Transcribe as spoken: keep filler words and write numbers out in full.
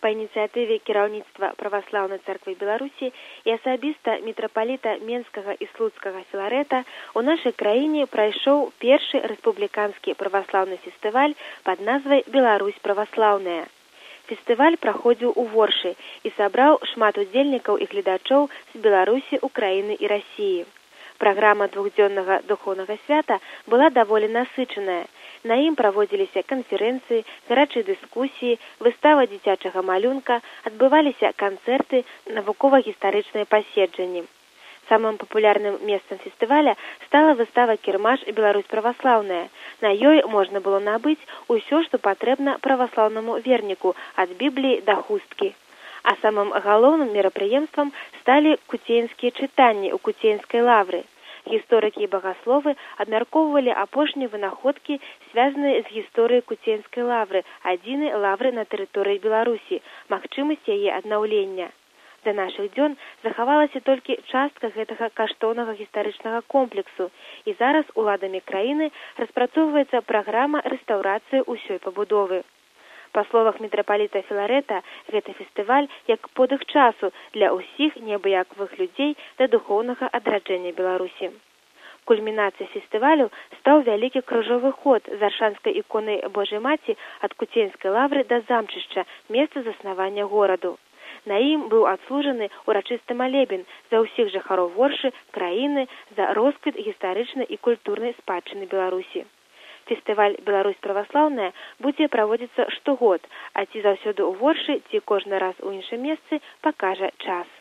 па ініцыятыве кіраўніцтва Праваслаўнай царквы Беларусі і асабіста мітрапаліта Менскага і Слуцкага Філарэта у нашай краіне прайшоў першы рэспубліканскі праваслаўны фестываль пад назвай «Беларусь праваслаўная». Фестываль праходзіў у Воршы і сабраў шмат удзельнікаў і гледачоў з Беларусі, Украіны і Расіі. Праграма двухдзённага духоўнага свята была даволі насычаная. На ім праводзіліся канферэнцыі, гарачыя дыскусіі, выстава дзіцячага малюнка, адбываліся канцэрты, навукова-гістарычныя паседжанні. Самым папулярным месцам фестываля стала выстава «Кірмаш Беларусь праваслаўная». На ёй можна было набыць усё, што патрэбна праваслаўнаму верніку, ад Бібліі да хусткі. А самым галоўным мерапрыемствам сталі куценьскія чытанні ў Куценьскай лавры. Гісторыкі і багасловы абмяркоўвалі апошнія вынаходкі, звязаныя з гісторыяй Куценьскай лавры, адзінай лавры на тэрыторыі Беларусі, магчымасць яе аднаўлення. Да нашых дзён захавалася толькі частка гэтага каштоўнага гістарычнага комплексу, і зараз уладамі краіны распрацоўваецца праграма рэстаўрацыі ўсёй пабудовы. Па словах мітрапаліта Філарэта, гэты фестываль як подых часу для ўсіх неабыякавых людзей да духоўнага адраджэння Беларусі. Кульмінацыяй фестывалю стаў вялікі крыжовы ход з аршанскай іконай Божай Маці ад Куценьскай лавры да замчышча, месца заснавання гораду. На ім быў адслужаны урачысты малебен за ўсіх жыхароў Воршы, краіны, за росквіт гістарычнай і культурнай спадчыны Беларусі. Фестываль «Беларусь праваслаўная» будзе праводзіцца штогод, а ці заўсёды ў Воршы, ці кожны раз у іншым месцы, пакажа час.